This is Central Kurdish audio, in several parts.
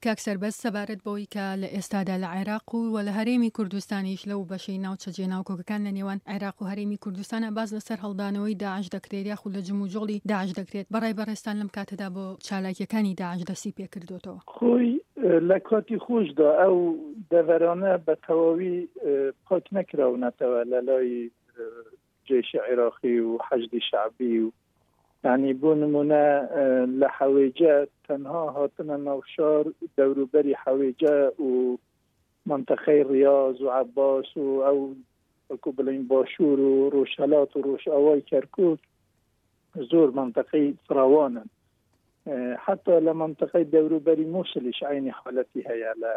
کاک سەربەست سەبارەت بەوەی کە لە ئێستادا لە عێراق و لە هەرێمی کوردستانیش لەو بەشەی ناوچەجێ ناوکۆکەکان لە نێوان عێراق و هەرێمی کوردستانە باز لەسەر هەڵدانەوەی داعش دەکرێت یاخود لە جموجۆڵی داعش دەکرێت بەڕای بەڕێستان لەم کاتەدا بۆ چالاکیەکانی داعش دەستی پێکردوتەوە خۆی لە کاتی خۆشدا ئەو دەڤەرانە بە تەواوی پاک نەکراونەتەوە لە لای جێشی عێراقی و حەشدی شعبی و يعني بۆ نمونە لە حەوێجە تەنها هاتنە ناوشار دەوروبەری حەوێجە و منتەقەی ڕیاض و عەباس و ئەو وەکو بڵین باشوور و ڕۆژهەلات و ڕۆژئاوای کەرکووک زۆر منتەقەی فراوانن حتى لە منتەقەی دەوروبەری مووسڵیش عینی حالەتی هەیە لە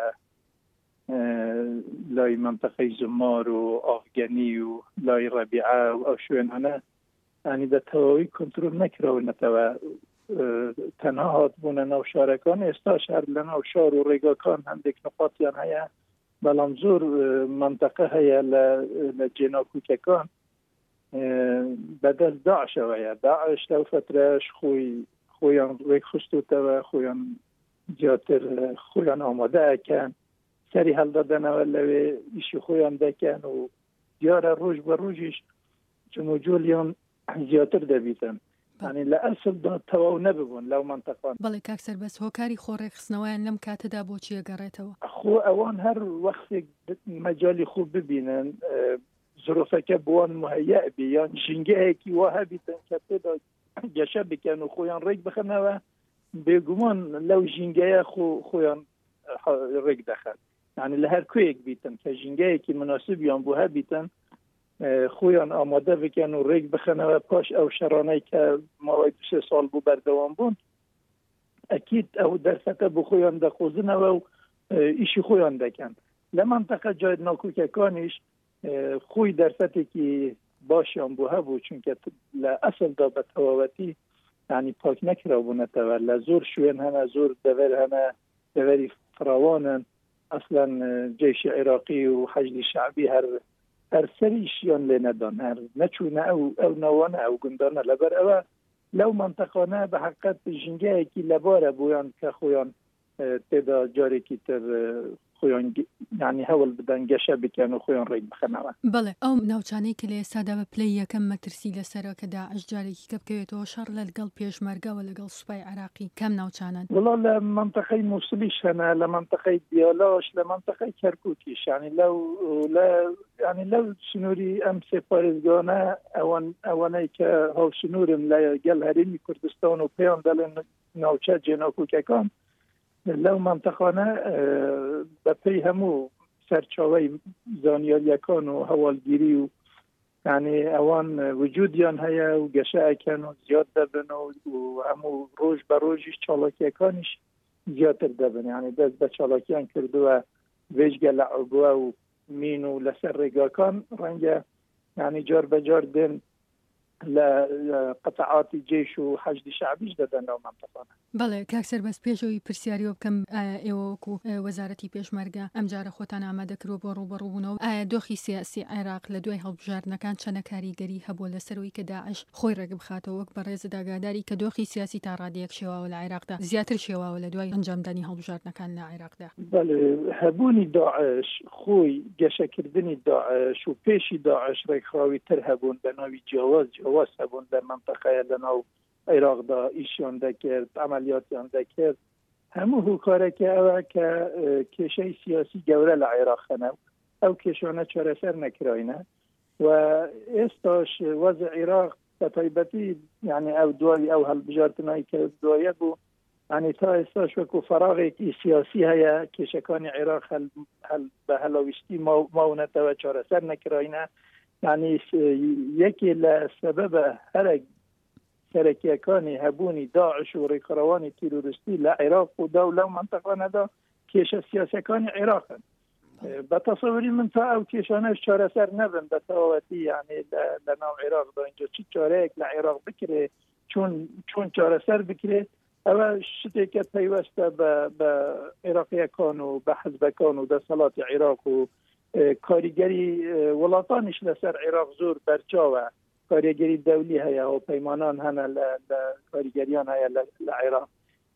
لای منتەقەی زمار و ئافگەنی و لای ڕەبیعە و ئەو شوێنانە يعني دەتەواوی کۆنتڕۆل نەکراونەتەوە تەنها هاتبوونە ناو شارەکان ئێستاش هەر لە ناو شار و ڕێگاکان هەندێک نقاطیان هەیە بەڵام زۆر منتەقە هەیە لە جێناکۆکەکان بەدەست داعشەوەیە داعش لەو فترەش خۆیان ڕێک خستوتەوە خۆیان زیاتر خۆیان ئامادە ئەکەن سەری هەڵدەدەنەوە لەوێ ئیشی خۆیان دەکەن و دیارە ڕۆژ بە ڕۆژیش جموجۆلیان زیاتر دەبیتن يعني لە ئەسڵدا تەواو نەببوون لەو منتەقان. بەڵێ کاک سەربەست هۆکاری خۆڕێخستنەوەیان لەم کاتەدا بۆچی ئەگەڕێتەوە؟ خۆ ئەوان هەر وەختێک مەجالی خوب ببینن زۆرۆفەکە بوان مهەیە بێ یان ژینگەیەکی وا هەبیتن کە تێدا گەشە بکەن و خۆیان ڕێک بخەنەوە بێگومان لەو ژینگەیە خۆیان ڕێک دەخەن يعني لە هەر کوێیەک بیتن کە ژینگەیەکی مناسبیان بۆ هەبیتن خۆیان ئامادە بکەن و ڕێک بخەنەوە پاش ئەو شەڕانەی کە ماوەی 2 ساڵ بوو بەردەوام بوون ئەکید ئەو دەرفەتە بۆ خۆیان دەخۆزنەوە و ئیشی خۆیان دەکەن لە منتەقە جای ناوکۆکەکانیش خۆی دەرفەتێکی باشیان بۆ هەبوو چونکە لە ئەسڵدا بە تەواوەتی يعني پاک نەکرابوونەتەوە لە زۆر شوێن هەنە زۆر دەڤەر هەنە دەڤەری فراوانن ئەسڵەن جێشی عێراقی و حەشدی شعبی هەر سەریشیان لێ نەدان هەر نەچوونە ئەو ناوانە ئەو گوندانە لەبەر ئەوە لەو منتەقانە بە حقیقەت ژینگەیەکی لەبارە بوویان کە خۆیان تێدا جارێکی تر خۆیان يعني هەوڵ بدەن گەشە بکەن و خۆیان ڕێک بخەنەوە. بەڵێ ئەو ناوچانەی کە لە ئێستادا بە پلەی یەکەم مەترسی لەسەرەوە کە داعش جارێکی کە بکەوێتەوە شەڕ لەگەڵ پێشمەرگەوە لەگەڵ سوپای عێراقی کەم ناوچانن؟ وڵا لە منتەقەی مووسڵیش هەنە لە منتەقەی دیالاش لە منتەقەی کەرکووکیش يعني لەو سنووری ئەم سێ پارێزگانە ئەوانەی کە هاوسنوورن لەگەڵ هەرێمی کوردستان و پێیان دەڵێن ناوچە جێناکۆکەکان لەو منتەقانە بەپێی هەموو سەرچاوەی زانیاریەکان و هەواڵگیری و يعني ئەوان وجودیان هەیە و گەشە ئەکەن و زیاد دەبن و هەموو ڕۆژ بە ڕۆژیش چاڵاکیەکانیش زیاتر دەبن يعني دەست بە چاڵاکیان کردووە وێژگە لە عوبووە و مین و لەسەر ڕێگاکان ڕەنگە يعني جار بەجار دێن لە قەتەعاتی جێش و حەشدی شعبیش دەدەن لەو منتەقانە. بەڵێ کاک سەربەست پێشەوەی پرسیاریەوە بکەم ئێوە وەکو وەزارەتی پێشمەرگە ئەمجارە خۆتان ئامادەکردووە بۆ ڕوبەڕووبوونەوە ئایا دۆخی سیاسی عێراق لە دوای هەڵبژاردنەکان چەنە کاریگەری هەبووە لەسەرەوەی کە داعش خۆی ڕێک بخاتەوە وەک بەڕێز داگاداری کە دۆخی سیاسی تا ڕادەیەک شێواوە لە عێراقدا زیاتر شێواوە لە دوای ئەنجامدانی هەڵبژاردنەکان لە عێراقدا؟ بەڵێ هەبوونی داعش خۆی گەشەکردنی داعش و پێشی داعش ڕێکخراوی تر هەبوون بە ناوی جیاواز هەبوون لە منتەقەیە لە ناو عێراقدا ئیشیان دەکرد ئەمەلیاتیان دەکرد هەموو هۆکارێکی ئەوە کە کێشەی سیاسی گەورە لە عێراق هەنە ئەو کێشانە چارەسەر نەکراینە و ئێستاش وەزع عێراق بە تایبەتی يعني ئەو دوای ئەو هەڵبژاردنەوەی کە دوایە بوو يعني تا ئێستاش وەکو فەراغێکی سیاسی هەیە کێشەکانی عێراق بە هەڵاویستی ماونەتەوە چارەسەر نەکراینە يعني یەکێ لە سەبەبە هەرە سەرەکیەکانی هەبوونی داعش و ڕێکخراوانی تیرۆریستی لە عێراق و دا و لەو منتەقانەدا کێشە سیاسەکانی عێراقن بە تەسەووری من تا ئەو کێشانەش چارەسەر نەبن بە تەواوەتی يعني لە ناو عێراقدا اینجا چی چارەیەک لە عێراق بکرێ چۆن چارەسەر بکرێ ئەوە شتێکە پەیوەستە بە عێراقیەکان و بە حەزبەکان و دەسەڵاتی عێراق و کاریگەری وڵاتانیش لەسەر عێراق زۆر بەرچاوە کاریگەری دەولی هەیە و پەیمانان هەنە لە کاریگەریان هەیە لە عێراق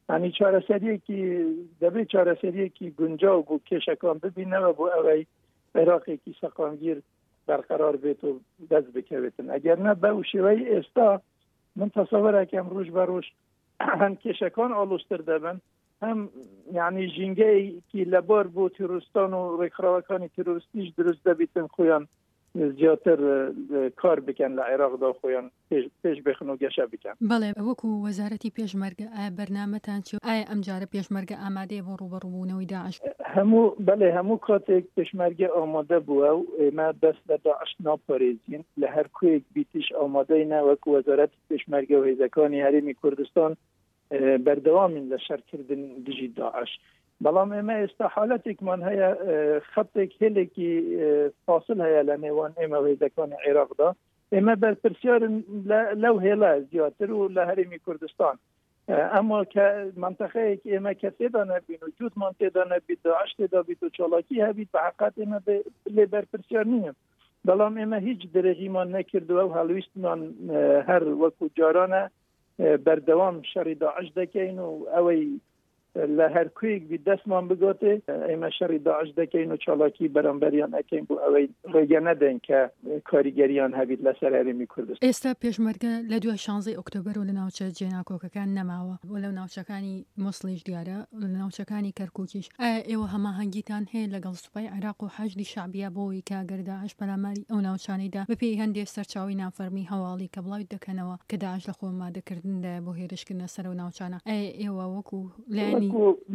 یعنی چارەسەریەکی دەبێت چارەسەریەکی گونجاو بوو کێشەکان ببینەوە بۆ ئەوەی عێراقێکی سەقامگیر بەرقەرار بێت و دەست بکەوێتن. ئەگەر نە بەو شێوەی ئێستا من تەسەوەرەکەم ڕۆژ بە ڕۆژ هەم کێشەکان ئاڵۆزتر دەبن، هەم یعنی ژینگەیەکی لەبار بۆ تیرۆریستان و ڕێکخراوەکانی تیرۆریستیش دروست دەبێتن خۆیان زیاتر کار بکەن لە عێراقدا خۆیان پێش بخن و گەشە بکەن. بەڵێ وەکو وەزارەتی پێشمەرگە ئایا بەرنامەتان چی ئایا ئەم جارە پێشمەرگە ئامادەیە بۆ ڕوبەڕووبوونەوەی داعش؟ هەموو کاتێک پێشمەرگە ئامادە بووە و ئێمە دەست لە داعش ناپارێزین، لە هەر کوێک بیتیش ئامادەینە وەکو وەزارەتی پێشمەرگە و هێزەکانی هەرێمی کوردستان بەردەوامین لە شەرکردن دژی داعش. بەڵام ئێمە ئێستا حالەتێکمان هەیە، خەتێک هێلێکی فاصل هەیە لە نێوان ئێمە و هێزەکانی عێراقدا. ئێمە بەرپرسیارن لەو هێڵە زیاتر و لە هەرێمی کوردستان، ئەما کە منتەقەیەک ئێمە کە تێدا نەبین و جوودمان تێدا نەبیت، داعش تێدا بیت و چاڵاکی هەبیت، بە حقیقەت ئێمە لێ بەرپرسیار نیم. بەڵام ئێمە هیچ درێژیمان نەکردووە و هەڵویستمان هەر وەکو جارانە بەردەوام شەڕی داعش دەکەین و ئەوەی لە هەر کوێک بی دەستمان بگاتێ ئێمە شەڕی داعش دەکەین و چاڵاکی بەرامبەریان ئەکەین بۆ ئەوەی ڕێگە نەدەین کە کاریگەریان هەبیت لەسەر هەرێمی کوردستان. ئێستا پێشمەرگە لە 2 شانزەی ئۆکتۆبەر و لە ناوچە جێناکۆکەکان نەماوە و لەو ناوچەکانی موسڵیش دیارە لە ناوچەکانی کەرکووکیش. ئایا ئێوە هەماهەنگیتان هەیە لەگەڵ سوپای عێراق و حەشدی شعبیە بۆەوەی کاگەر داعش پەلاماری ئەو ناوچانەیدا بەپێی هەندێک سەرچاوی نافەرمی هەواڵی کە بڵاوی دەکەنەوە کە داعش لە خۆمادەکردندا بۆ هێرشکردنە سەر و ناوچانە؟ ئایا ئێوە وەکو لایەنی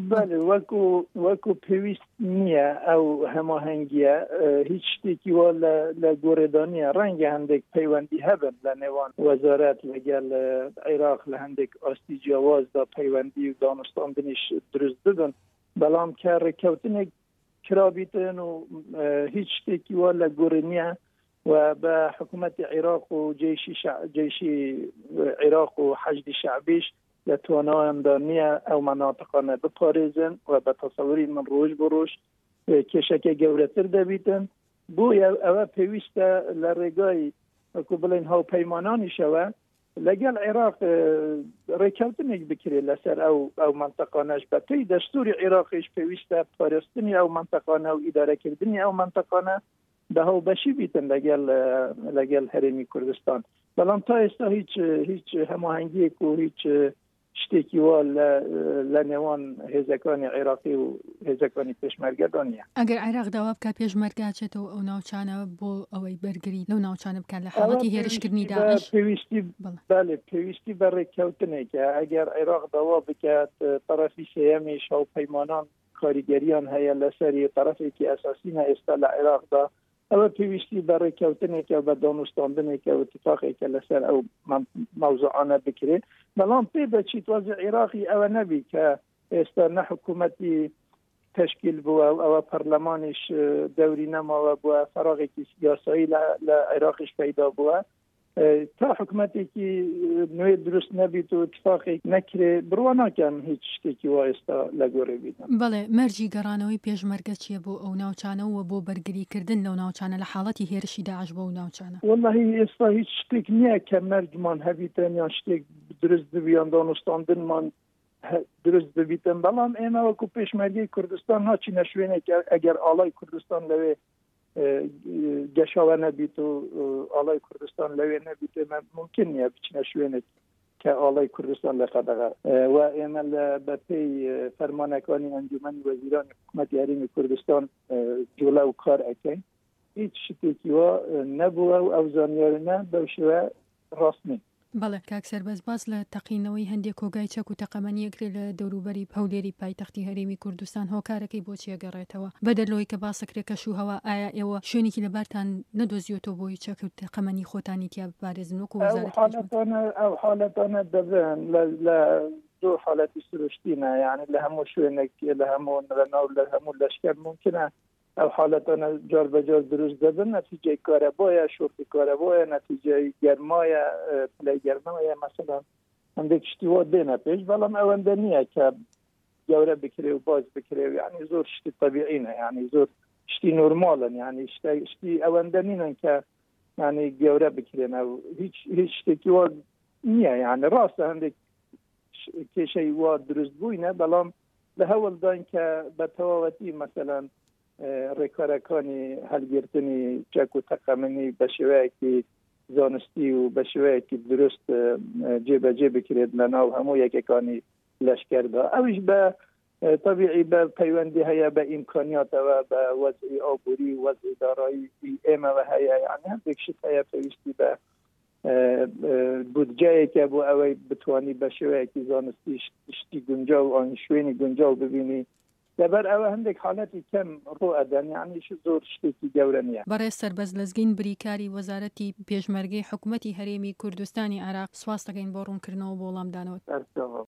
وەکو پێویست نییە ئەو هەماهەنگیە هیچ شتێکی وا لە گۆڕێدانیە. ڕەنگە هەندێک پەیوەندی هەبن لە نێوان وەزارەت لەگەڵ عێراق لە هەندێک ئاستی جیاوازدا پەیوەندی و دانوستاندنیش دروست ببن، بەڵام کە ڕێککەوتنێک کرابیتن و هیچ شتێکی وا لە گۆڕ نییە و بە حکوومەتی عێراق و جێشی عێراق و حەشدی شعبیش لە توانایاندا نییە ئەو مناطقانە بپارێزن و بە تەسەووری من ڕۆژ بۆ ڕۆژ کێشەکە گەورەتر دەبیتن. بۆیە ئەوە پێویستە لە ڕێگای وەکو بڵێن هاوپەیمانانیشەوە لەگەڵ عێراق ڕێککەوتنێک بکرێت لەسەر ئەو منطقانەش بە پێی دەستوری عێراقیش پێویستە پارێزتنی ئەو منطقانە و ئیدارەکردنی ئەو منطقانە بە هەوبەشی بیتن لەگەڵ هەرێمی کوردستان. بەڵام تا ئێستا هیچ هەماهەنگیەک و هیچ شتێکی وا لە نێوان هێزەکانی عێراقی و هێزەکانی پێشمەرگەدا نییە. ئەگەر عێراق داوا بکە پێشمەرگاچێتەوە ئەو ناوچانە بۆ ئەوەی بەرگری لەو ناوچانە بکات لە حاڵەتی هێرشکردنی داعش، پێویستی بە ڕێککەوتنێکە. ئەگەر عێراق داوا بکات طرفی سێیەمیش هاوپەیمانان کاریگەریان هەیە لەسەری طرفێکی ئەساسینە ئێستا لە عێراقدا، ئەوە پێویستی بە ڕێککەوتنێکە بە دانوستاندنێکە و اتفاقێکە لەسەر ئەو مەوزوعانە بکرێت. بەڵام پێ دەچیت وەزی عێراقی ئەوە نەبی کە ئێستا نە حکوومەتی تشکیل بووە و ئەوە پەرلەمانیش دەوری نەماوە بووە، فەراغێکی سیاسایی لە عێراقیش پەیدا بووە، تا حکوومەتێکی نوێ دروست نەبیت و اتفاقێک نەکرێ بڕوا ناکەم هیچ شتێکی وا ئێستا لە گۆڕێ بیتن. بەڵێ مەرجی گەڕانەوەی پێشمەرگە چییە بۆ ئەو ناوچانەوە بۆ بەرگریکردن لەو ناوچانە لە حاڵەتی هێرشی داعش بۆ ئەو ناوچانە؟ وەڵڵاهی ئێستا هیچ شتێک نییە کە مەرجمان هەبیتن یان شتێک دروست ببیان دانوستاندنمان دروست ببیتن. بەڵام ئێمە وەکو پێشمەرگەی کوردستان ناچینە شوێنێک ئەگەر ئاڵای کوردستان لەوێ گەشاوە نەبیت و ئاڵای کوردستان لەوێ نەبیت، ئێمە ممکن نییە بچینە شوێنێک کە ئاڵای کوردستان لە قەدەغا و ئێمە بەپێی فەرمانەکانی ئەنجومەنی وەزیرانی حکوومەتی هەرێمی کوردستان جوڵە و کار ئەکەین. هیچ شتێکی وا نەبووە و ئەو زانیارانە بەو شێوە ڕاست نین. بەڵێ کاک سەربەز باس لە تەقینەوەی هەندێک کۆگای چەک و تەقەمەنیەکرێت لە دەوروبەری هەولێری پایتەختی هەرێمی کوردستان هۆکارەکەی بۆچی گەڕێتەوە بەدەلەوەی کە باسەکرێت کە شوهەوە ئایا ئێوە شوێنێکی لەبارتان نەدۆزیۆتەوە بۆی چەک و تەقەمەنی خۆتانی تیا بپارێزن وەکو وەزارەت؟ ئەو حالەتانە دەبن لە دوو حالەتی سروشتینە، یعنی لە هەموو شوێنێک لە هەموو لەناو لە هەموو لەشکر ممکنە ئەو حالەتانە جار بەجار دروست دەبن، نەتیجەی کارەبایە، شورتی کارەبایە، نەتیجەی گەرمایە، پلەی گەرمایە، مەسەڵەن هەندێک شتی وا دێنە پێش. بەڵام ئەوەندە نییە کە گەورە بکرێ و باز بکرێ، یعنی زۆر شتی طبیعینە، یعنی زۆر شتی نورمالن، یعنی شتی ئەوەندە نینن کە یعنی گەورە بکرێنە و هیچ شتێکی وا نییە. یعنی ڕاستە هەندێک کێشەی وا دروست بووینە بەڵام لە هەوڵدان کە بە تەواوەتی مەسەلاً ڕێکارەکانی هەلگرتنی چەک و تەقەمنی بە شێوەیەکی زانستی و بە شێوەیەکی درست جێبەجێ بکرێت لە ناو هەموو یەکەکانی لەشکردا ئەویش بە طبیعی بە پەیوەندی هەیە بە ئیمکانیاتەوە بە وەزعی ئابووری وەزعی دارایی ئێمەوە هەیە یعنی هەندێک شت هەیە پێویستی بە بودجەیەکە بۆ ئەوەی بتوانی بە شێوەیەکی زانستی شتی گونجاو و ئاین شوێنی گونجاو ببینی لەبەر ئەوە هەندێک حالەتی کەم ڕۆ ئەدەن یعنیش زۆر شتێکی گەورە نییە. بەڕێز سەربەز لەزگین بریکاری وەزارەتی پێشمەرگەی حکوومەتی هەرێمی کوردستانی عێراق سواس دەکەین بۆ ڕوونکردنەوە بۆ وەڵامدانەوە.